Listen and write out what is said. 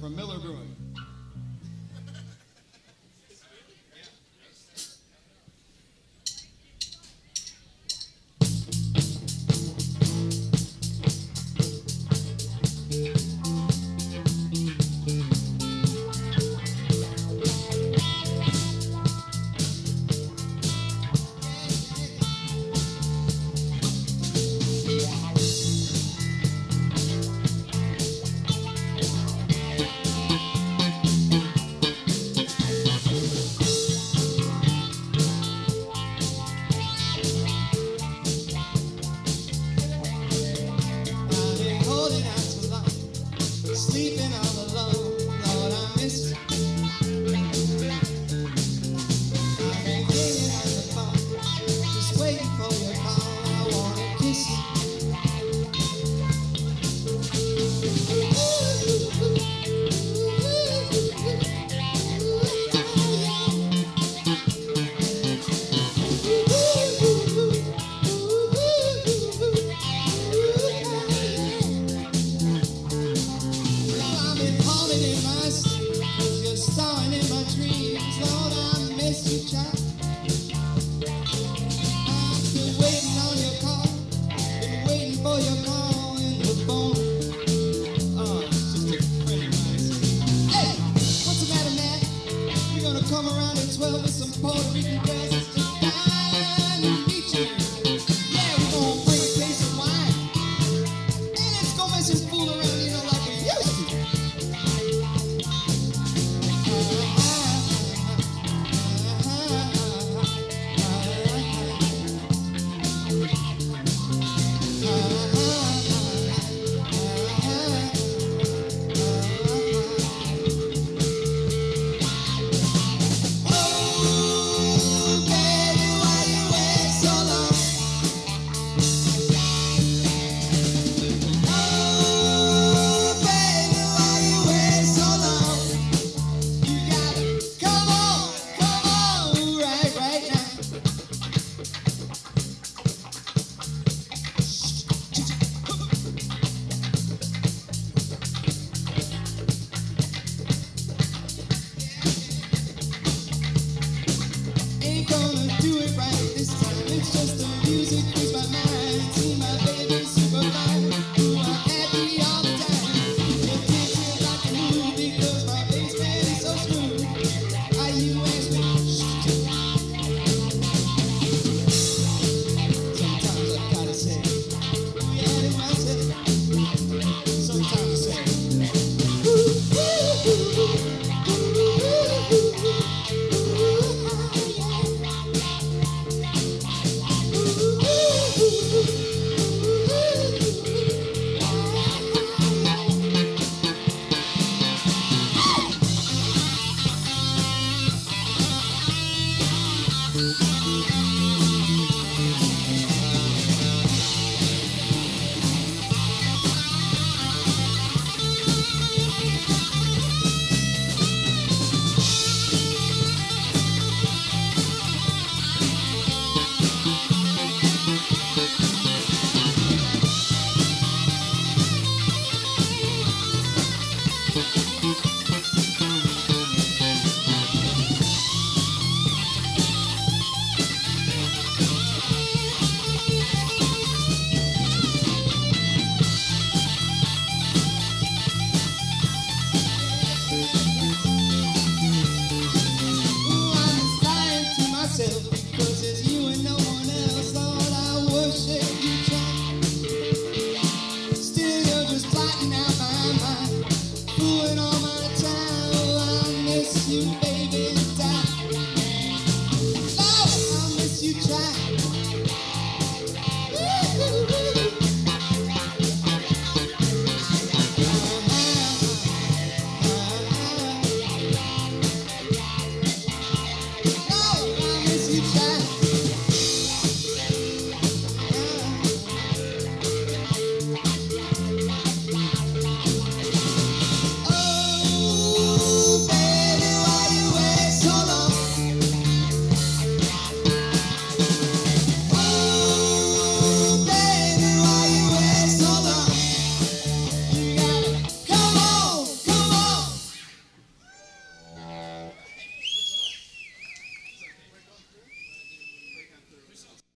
from Miller Brewing. Sleeping all alone, Lord, I miss you. I've been hanging on the phone, just waiting for your call. I wanna kiss you. In my sleep, 'cause you're starring in my dreams, Lord, I miss you, child. I've been waiting on your call, been waiting for your call in the phone. Oh, it's just a friend of mine. Hey, what's the matter, man? We're gonna come around at 12 with some Puerto Rican girls. It's just dying to meet you. Yeah, we're gonna bring a case of wine, and it's gonna make some fool around, you know, like we used to. Ain't gonna do it right this time. It's just the music frees my mind. See my baby super fine. Ooh, I'm happy all the time. It takes me like a movie 'cause my bass man is so smooth. You ask me, sometimes I gotta say, yeah, it myself. Sometimes I say, because it's you and no one else, Lord, I worship you, child. Still, you're just blotting out my mind, fooling all my time. Oh, I miss you, baby.